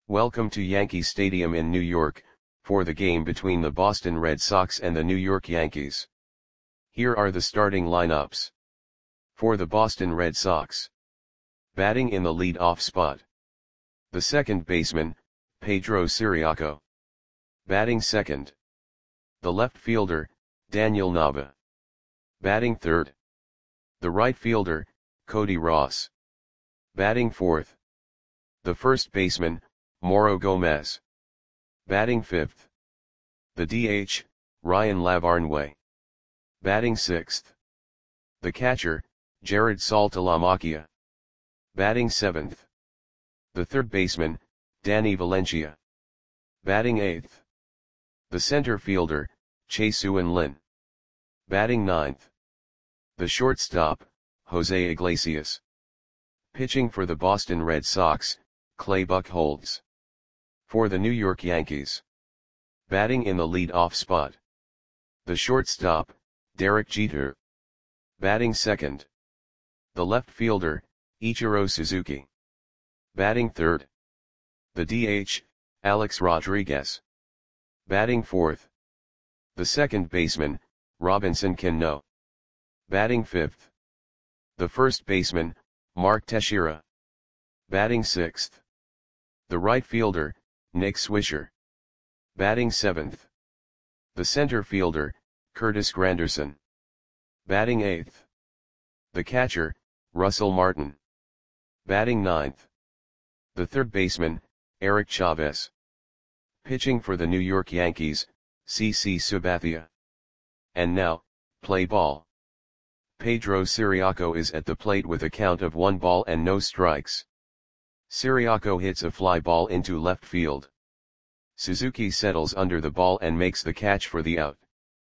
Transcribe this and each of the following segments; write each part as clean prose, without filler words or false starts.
Welcome to Yankee Stadium in New York, for the game between the Boston Red Sox and the New York Yankees. Here are the starting lineups. For the Boston Red Sox. Batting in the lead-off spot. The second baseman, Pedro Ciriaco. Batting second. The left fielder, Daniel Nava. Batting third. The right fielder, Cody Ross. Batting fourth. The first baseman, Mauro Gomez. Batting fifth. The DH, Ryan Lavarnway. Batting sixth. The catcher, Jared Saltalamacchia. Batting seventh. The third baseman, Danny Valencia. Batting eighth. The center fielder, Chase-Eun Lin. Batting ninth. The shortstop, Jose Iglesias. Pitching for the Boston Red Sox, Clay Buchholz. For the New York Yankees. Batting in the lead-off spot. The shortstop, Derek Jeter. Batting second. The left fielder, Ichiro Suzuki. Batting third. The DH, Alex Rodriguez. Batting fourth. The second baseman, Robinson Cano. Batting fifth. The first baseman, Mark Teixeira. Batting sixth. The right fielder, Nick Swisher. Batting seventh. The center fielder, Curtis Granderson. Batting eighth. The catcher, Russell Martin. Batting ninth. The third baseman, Eric Chavez. Pitching for the New York Yankees, CC Sabathia. And now, play ball. Pedro Ciriaco is at the plate with a count of 1 ball and no strikes. Ciriaco hits a fly ball into left field. Suzuki settles under the ball and makes the catch for the out.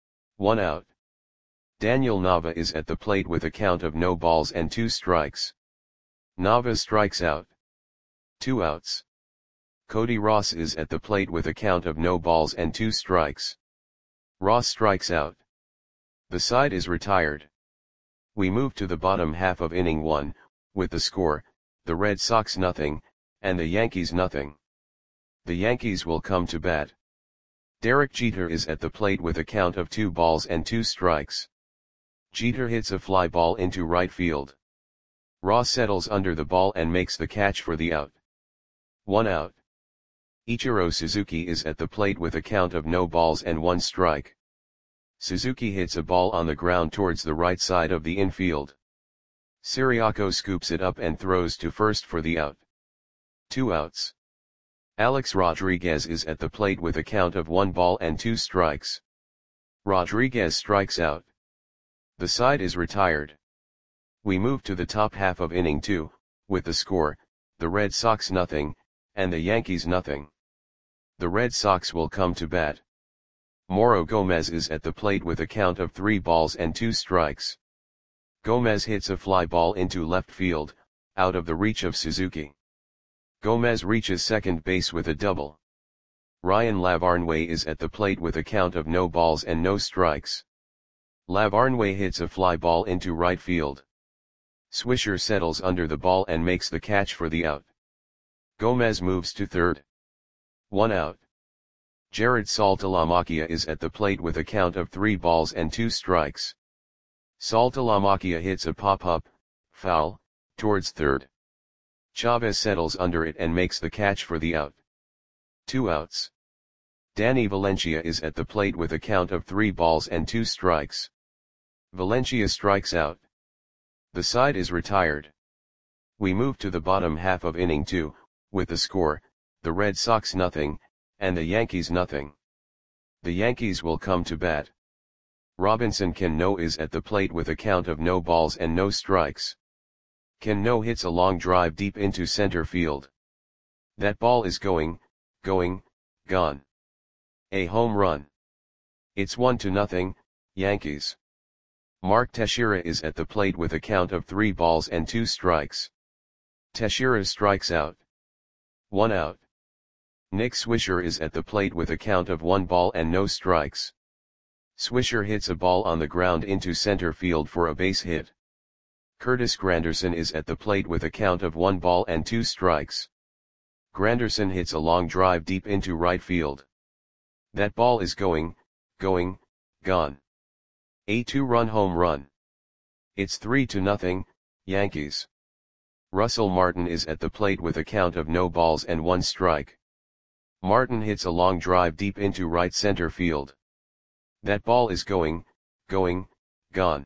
1 out. Daniel Nava is at the plate with a count of no balls and 2 strikes. Nava strikes out. 2 outs. Cody Ross is at the plate with a count of no balls and 2 strikes. Ross strikes out. The side is retired. We move to the bottom half of inning 1, with the score, the Red Sox nothing, and the Yankees nothing. The Yankees will come to bat. Derek Jeter is at the plate with a count of 2 balls and 2 strikes. Jeter hits a fly ball into right field. Ross settles under the ball and makes the catch for the out. 1 out. Ichiro Suzuki is at the plate with a count of no balls and 1 strike. Suzuki hits a ball on the ground towards the right side of the infield. Ciriaco scoops it up and throws to first for the out. 2 outs. Alex Rodriguez is at the plate with a count of 1 ball and 2 strikes. Rodriguez strikes out. The side is retired. We move to the top half of inning 2, with the score, the Red Sox nothing, and the Yankees nothing. The Red Sox will come to bat. Mauro Gomez is at the plate with a count of 3 balls and 2 strikes. Gomez hits a fly ball into left field, out of the reach of Suzuki. Gomez reaches second base with a double. Ryan Lavarnway is at the plate with a count of no balls and no strikes. Lavarnway hits a fly ball into right field. Swisher settles under the ball and makes the catch for the out. Gomez moves to third. 1 out. Jared Saltalamacchia is at the plate with a count of 3 balls and 2 strikes. Saltalamacchia hits a pop-up, foul, towards third. Chavez settles under it and makes the catch for the out. 2 outs. Danny Valencia is at the plate with a count of 3 balls and 2 strikes. Valencia strikes out. The side is retired. We move to the bottom half of inning 2, with the score, the Red Sox nothing, and the Yankees nothing. The Yankees will come to bat. Robinson Cano is at the plate with a count of no balls and no strikes. Cano hits a long drive deep into center field. That ball is gone. A home run. It's 1-0, Yankees. Mark Teixeira is at the plate with a count of 3 balls and 2 strikes. Teixeira strikes out. 1 out. Nick Swisher is at the plate with a count of 1 ball and no strikes. Swisher hits a ball on the ground into center field for a base hit. Curtis Granderson is at the plate with a count of 1 ball and 2 strikes. Granderson hits a long drive deep into right field. That ball is going, gone. A 2-run home run. It's 3-0, Yankees. Russell Martin is at the plate with a count of no balls and 1 strike. Martin hits a long drive deep into right center field. That ball is going, gone.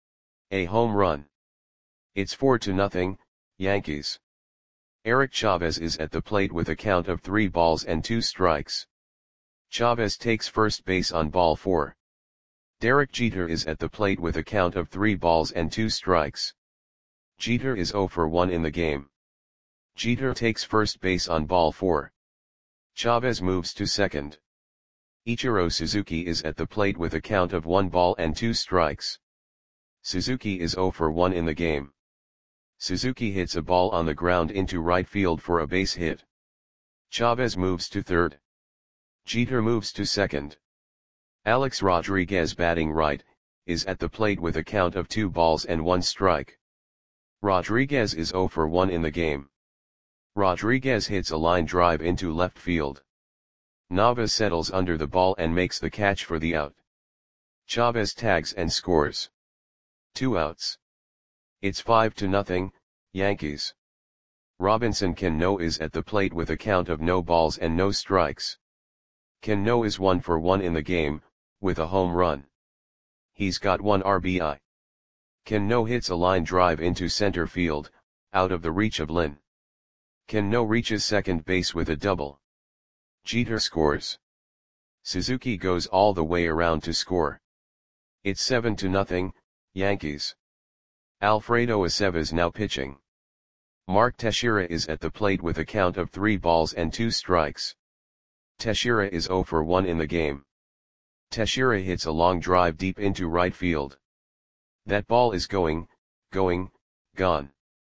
A home run. It's 4-0, Yankees. Eric Chavez is at the plate with a count of 3 balls and 2 strikes. Chavez takes first base on ball 4. Derek Jeter is at the plate with a count of 3 balls and 2 strikes. Jeter is 0 for 1 in the game. Jeter takes first base on ball 4. Chavez moves to second. Ichiro Suzuki is at the plate with a count of 1 ball and 2 strikes. Suzuki is 0 for 1 in the game. Suzuki hits a ball on the ground into right field for a base hit. Chavez moves to third. Jeter moves to second. Alex Rodriguez, batting right, is at the plate with a count of 2 balls and 1 strike. Rodriguez is 0 for 1 in the game. Rodriguez hits a line drive into left field. Nava settles under the ball and makes the catch for the out. Chavez tags and scores. 2 outs. It's 5-0, Yankees. Robinson Cano is at the plate with a count of no balls and no strikes. Cano is 1 for 1 in the game, with a home run. He's got 1 RBI. Cano hits a line drive into center field, out of the reach of Lynn. Cano reaches second base with a double. Jeter scores. Suzuki goes all the way around to score. It's 7-0, Yankees. Alfredo Aceves now pitching. Mark Teixeira is at the plate with a count of 3 balls and 2 strikes. Teixeira is 0 for 1 in the game. Teixeira hits a long drive deep into right field. That ball is going, gone.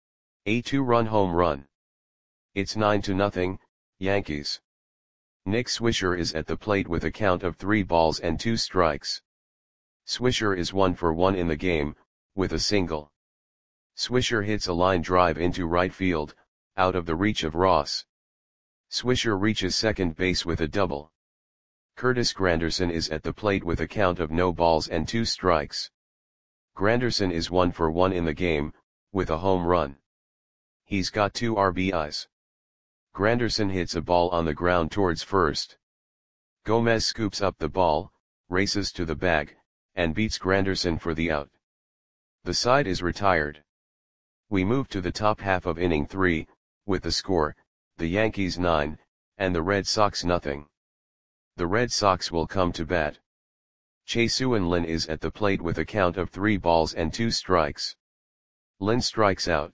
A 2-run home run. It's 9-0, Yankees. Nick Swisher is at the plate with a count of 3 balls and 2 strikes. Swisher is 1 for 1 in the game, with a single. Swisher hits a line drive into right field, out of the reach of Ross. Swisher reaches second base with a double. Curtis Granderson is at the plate with a count of no balls and 2 strikes. Granderson is 1 for 1 in the game, with a home run. He's got 2 RBIs. Granderson hits a ball on the ground towards first. Gomez scoops up the ball, races to the bag, and beats Granderson for the out. The side is retired. We move to the top half of inning 3, with the score, the Yankees 9, and the Red Sox nothing. The Red Sox will come to bat. Chase-Eun Lin is at the plate with a count of 3 balls and 2 strikes. Lin strikes out.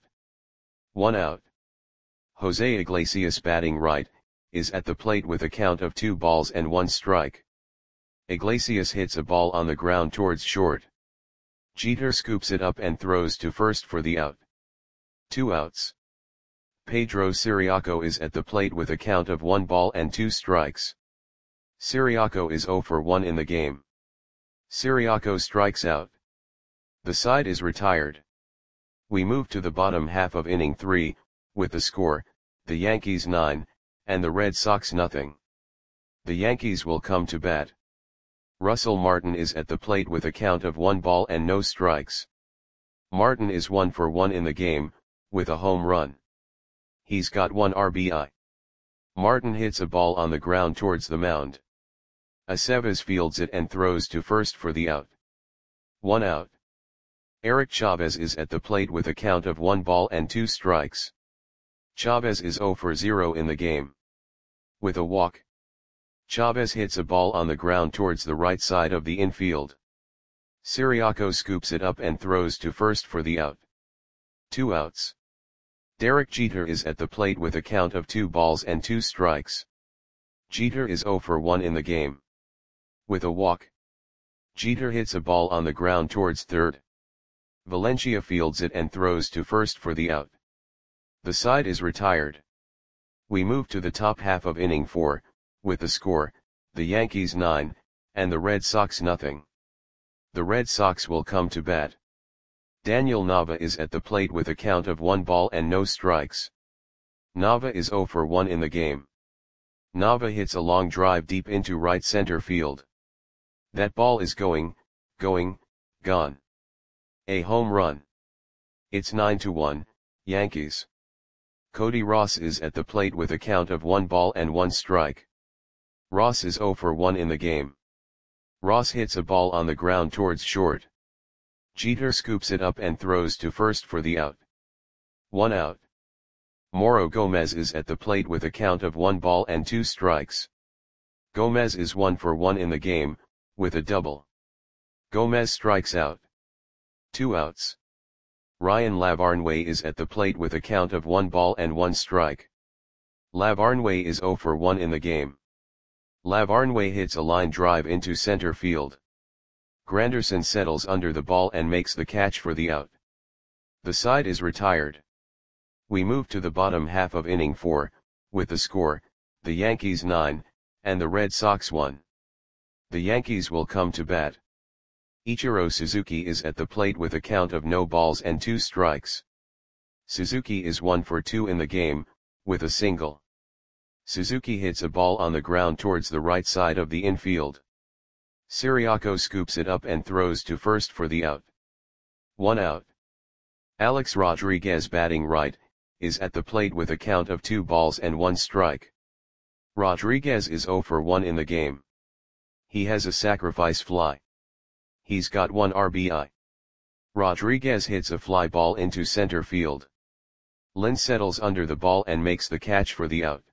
1 out. Jose Iglesias, batting right, is at the plate with a count of 2 balls and 1 strike. Iglesias hits a ball on the ground towards short. Jeter scoops it up and throws to first for the out. 2 outs. Pedro Ciriaco is at the plate with a count of 1 ball and 2 strikes. Ciriaco is 0 for 1 in the game. Ciriaco strikes out. The side is retired. We move to the bottom half of inning 3, with the score, the Yankees 9, and the Red Sox nothing. The Yankees will come to bat. Russell Martin is at the plate with a count of 1 ball and no strikes. Martin is 1 for 1 in the game, with a home run. He's got 1 RBI. Martin hits a ball on the ground towards the mound. Aceves fields it and throws to first for the out. 1 out. Eric Chavez is at the plate with a count of 1 ball and 2 strikes. Chavez is 0 for 0 in the game. With a walk. Chavez hits a ball on the ground towards the right side of the infield. Ciriaco scoops it up and throws to first for the out. 2 outs. Derek Jeter is at the plate with a count of 2 balls and 2 strikes. Jeter is 0 for 1 in the game. With a walk. Jeter hits a ball on the ground towards third. Valencia fields it and throws to first for the out. The side is retired. We move to the top half of inning 4, with the score, the Yankees 9, and the Red Sox nothing. The Red Sox will come to bat. Daniel Nava is at the plate with a count of 1 ball and no strikes. Nava is 0 for 1 in the game. Nava hits a long drive deep into right center field. That ball is going, gone. A home run. It's 9-1, Yankees. Cody Ross is at the plate with a count of 1 ball and 1 strike. Ross is 0 for 1 in the game. Ross hits a ball on the ground towards short. Jeter scoops it up and throws to first for the out. 1 out. Moro Gomez is at the plate with a count of 1 ball and 2 strikes. Gomez is 1 for 1 in the game, with a double. Gomez strikes out. 2 outs. Ryan Lavarnway is at the plate with a count of 1 ball and 1 strike. Lavarnway is 0 for 1 in the game. Lavarnway hits a line drive into center field. Granderson settles under the ball and makes the catch for the out. The side is retired. We move to the bottom half of inning 4, with the score, the Yankees 9, and the Red Sox 1. The Yankees will come to bat. Ichiro Suzuki is at the plate with a count of no balls and 2 strikes. Suzuki is 1 for 2 in the game, with a single. Suzuki hits a ball on the ground towards the right side of the infield. Siriaco scoops it up and throws to first for the out. 1 out. Alex Rodriguez, batting right, is at the plate with a count of 2 balls and 1 strike. Rodriguez is 0 for 1 in the game. He has a sacrifice fly. He's got 1 RBI. Rodriguez hits a fly ball into center field. Lynn settles under the ball and makes the catch for the out.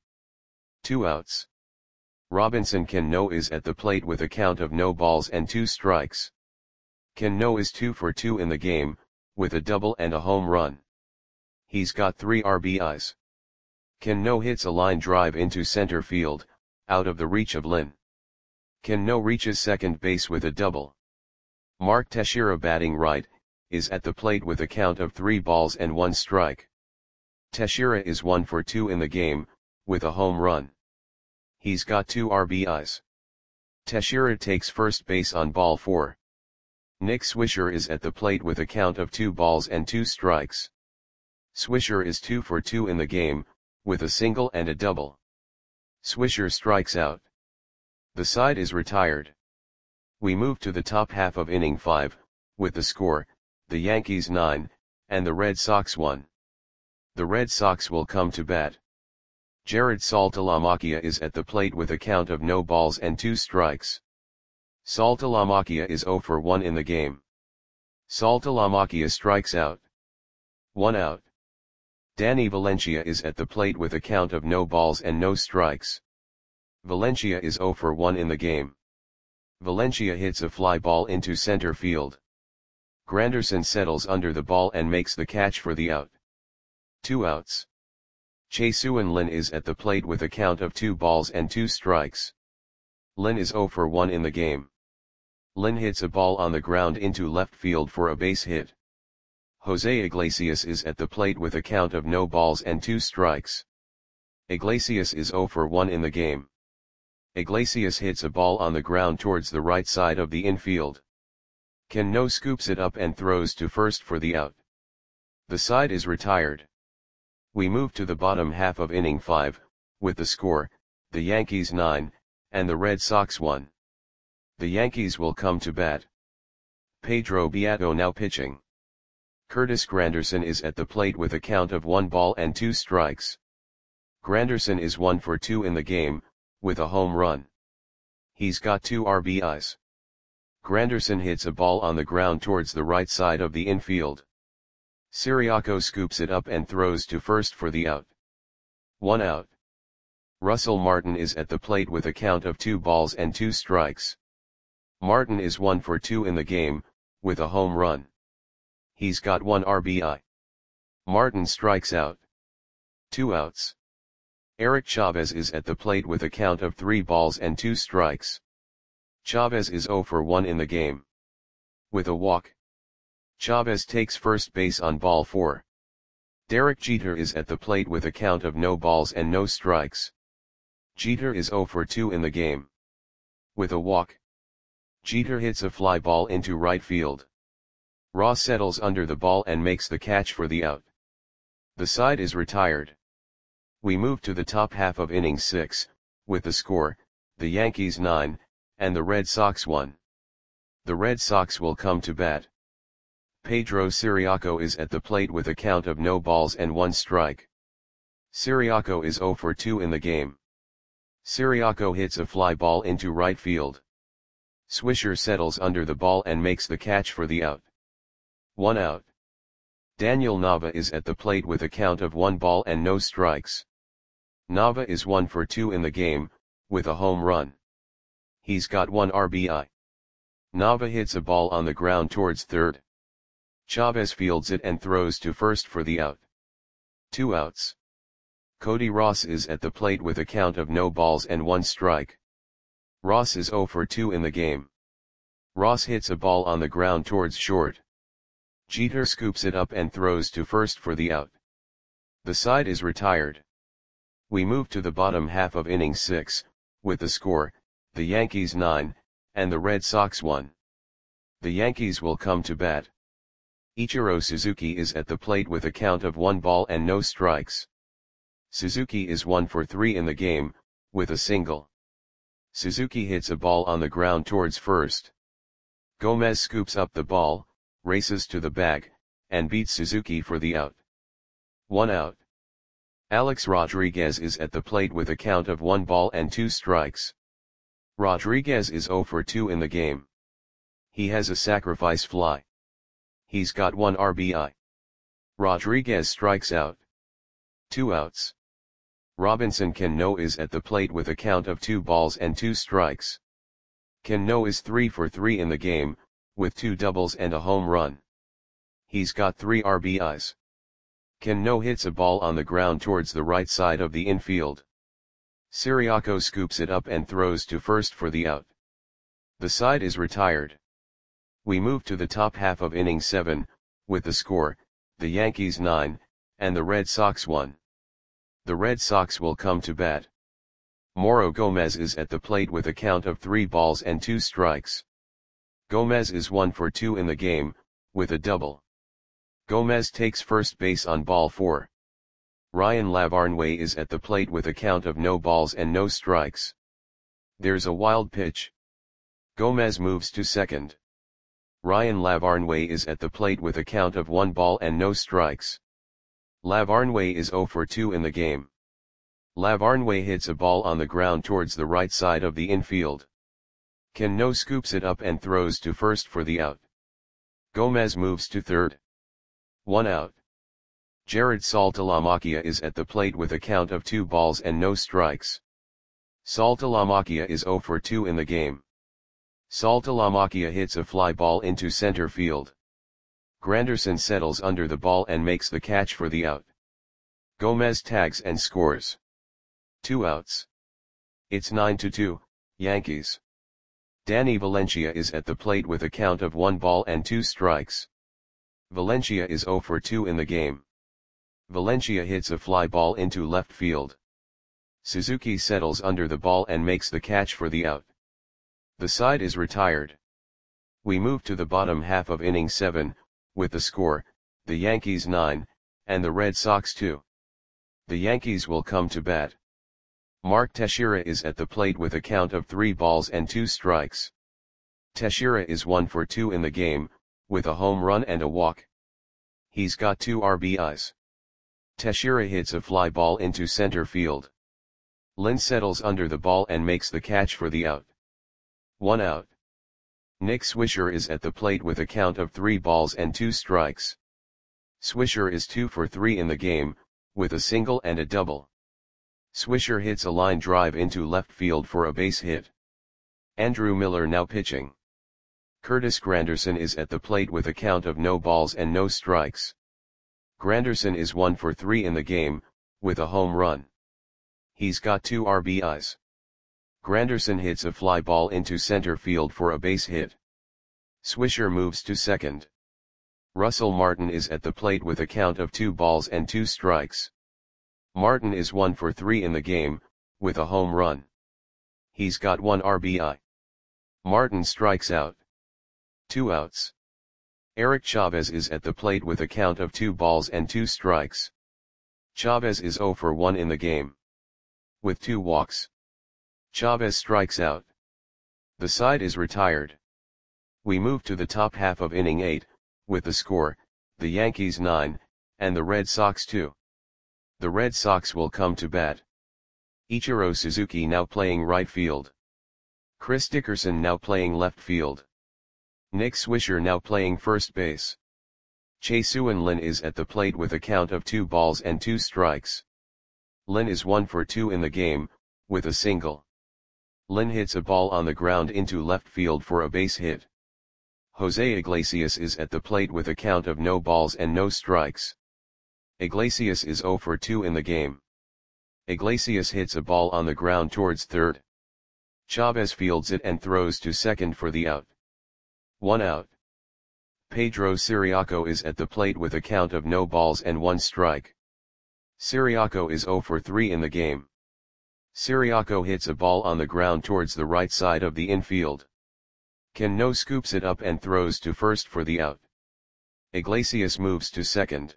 2 outs. Robinson Cano is at the plate with a count of no balls and 2 strikes. Cano is 2 for 2 in the game, with a double and a home run. He's got 3 RBIs. Cano hits a line drive into center field, out of the reach of Lynn. Cano reaches second base with a double. Mark Teixeira, batting right, is at the plate with a count of 3 balls and 1 strike. Teixeira is 1 for 2 in the game, with a home run. He's got 2 RBIs. Teixeira takes first base on ball 4. Nick Swisher is at the plate with a count of 2 balls and 2 strikes. Swisher is 2 for 2 in the game, with a single and a double. Swisher strikes out. The side is retired. We move to the top half of inning 5, with the score, the Yankees 9, and the Red Sox 1. The Red Sox will come to bat. Jared Saltalamacchia is at the plate with a count of no balls and 2 strikes. Saltalamacchia is 0 for 1 in the game. Saltalamacchia strikes out. 1 out. Danny Valencia is at the plate with a count of no balls and no strikes. Valencia is 0 for 1 in the game. Valencia hits a fly ball into center field. Granderson settles under the ball and makes the catch for the out. 2 outs. Chae-Suan Lin is at the plate with a count of 2 balls and 2 strikes. Lin is 0 for 1 in the game. Lin hits a ball on the ground into left field for a base hit. Jose Iglesias is at the plate with a count of no balls and 2 strikes. Iglesias is 0 for 1 in the game. Iglesias hits a ball on the ground towards the right side of the infield. Cano scoops it up and throws to first for the out. The side is retired. We move to the bottom half of inning 5, with the score, the Yankees 9, and the Red Sox 1. The Yankees will come to bat. Pedro Beato now pitching. Curtis Granderson is at the plate with a count of 1 ball and 2 strikes. Granderson is 1 for 2 in the game, with a home run. He's got 2 RBIs. Granderson hits a ball on the ground towards the right side of the infield. Siriaco scoops it up and throws to first for the out. 1 out. Russell Martin is at the plate with a count of 2 balls and 2 strikes. Martin is 1 for 2 in the game, with a home run. He's got 1 RBI. Martin strikes out. 2 outs. Eric Chavez is at the plate with a count of 3 balls and 2 strikes. Chavez is 0 for 1 in the game. With a walk. Chavez takes first base on ball 4. Derek Jeter is at the plate with a count of no balls and no strikes. Jeter is 0 for 2 in the game. With a walk. Jeter hits a fly ball into right field. Ross settles under the ball and makes the catch for the out. The side is retired. We move to the top half of inning 6, with the score, the Yankees 9, and the Red Sox 1. The Red Sox will come to bat. Pedro Ciriaco is at the plate with a count of no balls and 1 strike. Ciriaco is 0 for 2 in the game. Ciriaco hits a fly ball into right field. Swisher settles under the ball and makes the catch for the out. 1 out. Daniel Nava is at the plate with a count of 1 ball and no strikes. Nava is 1 for 2 in the game, with a home run. He's got 1 RBI. Nava hits a ball on the ground towards third. Chavez fields it and throws to first for the out. 2 outs. Cody Ross is at the plate with a count of no balls and 1 strike. Ross is 0 for 2 in the game. Ross hits a ball on the ground towards short. Jeter scoops it up and throws to first for the out. The side is retired. We move to the bottom half of inning 6, with the score, the Yankees 9, and the Red Sox 1. The Yankees will come to bat. Ichiro Suzuki is at the plate with a count of 1 ball and no strikes. Suzuki is 1 for 3 in the game, with a single. Suzuki hits a ball on the ground towards first. Gomez scoops up the ball, races to the bag, and beats Suzuki for the out. 1 out. Alex Rodriguez is at the plate with a count of 1 ball and 2 strikes. Rodriguez is 0 for 2 in the game. He has a sacrifice fly. He's got 1 RBI. Rodriguez strikes out. 2 outs. Robinson Cano is at the plate with a count of 2 balls and 2 strikes. Cano is 3 for 3 in the game, with 2 doubles and a home run. He's got 3 RBIs. Cano hits a ball on the ground towards the right side of the infield. Ciriaco scoops it up and throws to first for the out. The side is retired. We move to the top half of inning 7, with the score, the Yankees 9, and the Red Sox 1. The Red Sox will come to bat. Mauro Gomez is at the plate with a count of 3 balls and 2 strikes. Gomez is 1 for 2 in the game, with a double. Gomez takes first base on ball 4. Ryan Lavarnway is at the plate with a count of no balls and no strikes. There's a wild pitch. Gomez moves to second. Ryan Lavarnway is at the plate with a count of 1 ball and no strikes. Lavarnway is 0 for 2 in the game. Lavarnway hits a ball on the ground towards the right side of the infield. Cano scoops it up and throws to first for the out. Gomez moves to third. 1 out. Jared Saltalamacchia is at the plate with a count of 2 balls and no strikes. Saltalamacchia is 0 for 2 in the game. Saltalamacchia hits a fly ball into center field. Granderson settles under the ball and makes the catch for the out. Gomez tags and scores. 2 outs. It's 9-2, Yankees. Danny Valencia is at the plate with a count of 1 ball and 2 strikes. Valencia is 0 for 2 in the game. Valencia hits a fly ball into left field. Suzuki settles under the ball and makes the catch for the out. The side is retired. We move to the bottom half of inning 7, with the score, the Yankees 9, and the Red Sox 2. The Yankees will come to bat. Mark Teixeira is at the plate with a count of 3 balls and 2 strikes. Teixeira is 1 for 2 in the game, with a home run and a walk. He's got 2 RBIs. Teixeira hits a fly ball into center field. Lynn settles under the ball and makes the catch for the out. 1 out. Nick Swisher is at the plate with a count of 3 balls and 2 strikes. Swisher is 2 for 3 in the game, with a single and a double. Swisher hits a line drive into left field for a base hit. Andrew Miller now pitching. Curtis Granderson is at the plate with a count of no balls and no strikes. Granderson is 1 for 3 in the game, with a home run. He's got 2 RBIs. Granderson hits a fly ball into center field for a base hit. Swisher moves to second. Russell Martin is at the plate with a count of 2 balls and 2 strikes. Martin is 1 for 3 in the game, with a home run. He's got 1 RBI. Martin strikes out. 2 outs. Eric Chavez is at the plate with a count of 2 balls and 2 strikes. Chavez is 0 for 1 in the game. With 2 walks, Chavez strikes out. The side is retired. We move to the top half of inning 8, with the score, the Yankees 9, and the Red Sox 2. The Red Sox will come to bat. Ichiro Suzuki now playing right field. Chris Dickerson now playing left field. Nick Swisher now playing first base. Chae-Seung Lin is at the plate with a count of 2 balls and 2 strikes. Lin is 1 for 2 in the game, with a single. Lin hits a ball on the ground into left field for a base hit. Jose Iglesias is at the plate with a count of no balls and no strikes. Iglesias is 0 for 2 in the game. Iglesias hits a ball on the ground towards third. Chavez fields it and throws to second for the out. 1 out. Pedro Ciriaco is at the plate with a count of no balls and 1 strike. Ciriaco is 0 for 3 in the game. Ciriaco hits a ball on the ground towards the right side of the infield. Cano scoops it up and throws to first for the out. Iglesias moves to second.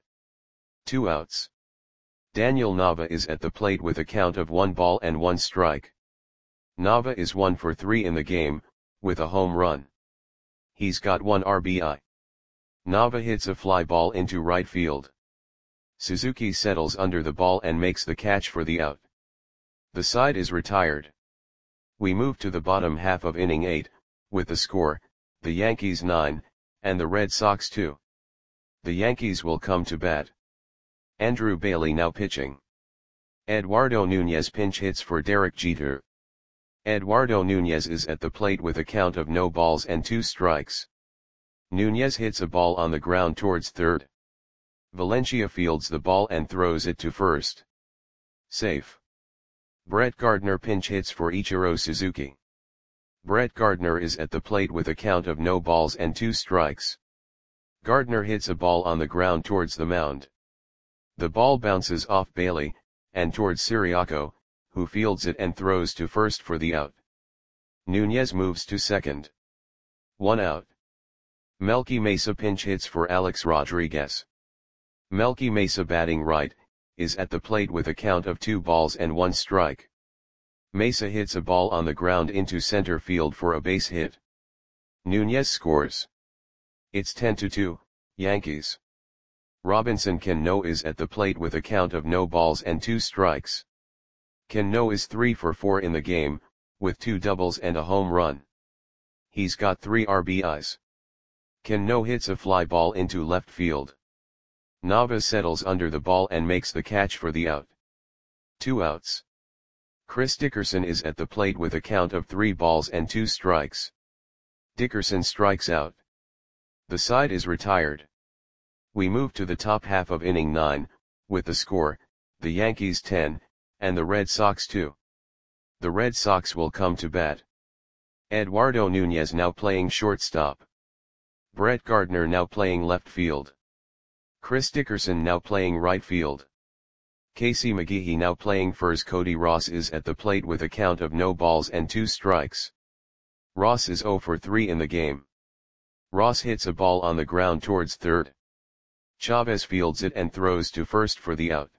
2 outs. Daniel Nava is at the plate with a count of 1 ball and 1 strike. Nava is 1 for 3 in the game, with a home run. He's got 1 RBI. Nava hits a fly ball into right field. Suzuki settles under the ball and makes the catch for the out. The side is retired. We move to the bottom half of inning 8, with the score, the Yankees 9, and the Red Sox 2. The Yankees will come to bat. Andrew Bailey now pitching. Eduardo Nunez pinch hits for Derek Jeter. Eduardo Nunez is at the plate with a count of no balls and 2 strikes. Nunez hits a ball on the ground towards third. Valencia fields the ball and throws it to first. Safe. Brett Gardner pinch hits for Ichiro Suzuki. Brett Gardner is at the plate with a count of no balls and 2 strikes. Gardner hits a ball on the ground towards the mound. The ball bounces off Bailey, and towards Ciriaco, who fields it and throws to first for the out. Nunez moves to second. 1 out. Melky Mesa pinch hits for Alex Rodriguez. Melky Mesa batting right, is at the plate with a count of 2 balls and 1 strike. Mesa hits a ball on the ground into center field for a base hit. Nunez scores. It's 10-2, Yankees. Robinson Cano is at the plate with a count of no balls and 2 strikes. Cano is 3 for 4 in the game, with 2 doubles and a home run. He's got 3 RBIs. Cano hits a fly ball into left field. Nava settles under the ball and makes the catch for the out. 2 outs. Chris Dickerson is at the plate with a count of 3 balls and 2 strikes. Dickerson strikes out. The side is retired. We move to the top half of inning 9, with the score, the Yankees 10, and the Red Sox 2. The Red Sox will come to bat. Eduardo Nunez now playing shortstop. Brett Gardner now playing left field. Chris Dickerson now playing right field. Casey McGehee now playing first. Cody Ross is at the plate with a count of no balls and 2 strikes. Ross is 0 for 3 in the game. Ross hits a ball on the ground towards third. Chavez fields it and throws to first for the out.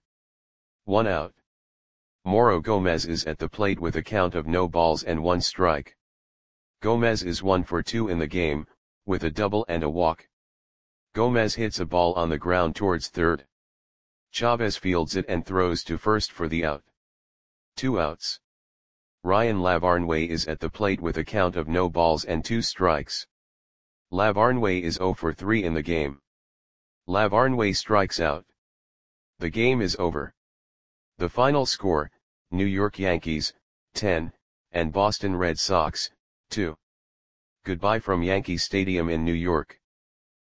1 out. Mauro Gomez is at the plate with a count of no balls and 1 strike. Gomez is 1 for 2 in the game, with a double and a walk. Gomez hits a ball on the ground towards third. Chavez fields it and throws to first for the out. 2 outs. Ryan Lavarnway is at the plate with a count of no balls and 2 strikes. Lavarnway is 0 for 3 in the game. Lavarnway strikes out. The game is over. The final score, New York Yankees, 10, and Boston Red Sox, 2. Goodbye from Yankee Stadium in New York.